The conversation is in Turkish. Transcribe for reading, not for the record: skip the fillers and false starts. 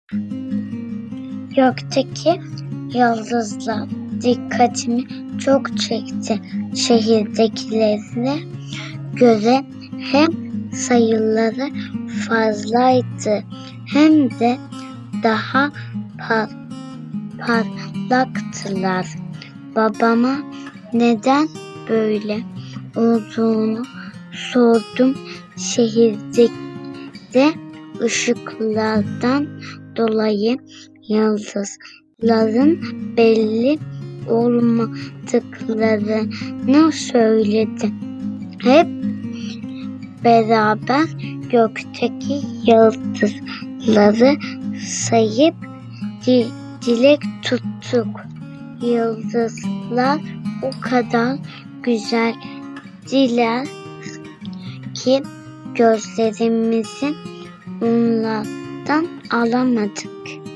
Gökteki yıldızlar dikkatimi çok çekti. Şehirdekilerine göre hem sayıları fazlaydı hem de daha parlaktılar. Babama neden böyle olduğunu sordum. Şehirde ışıklardan dolayı yıldızların belli olmadıklarını söyledi. Hep beraber gökteki yıldızları sayıp dilek tuttuk. Yıldızlar o kadar güzeldiler ki gözlerimizi onlardan alamadık.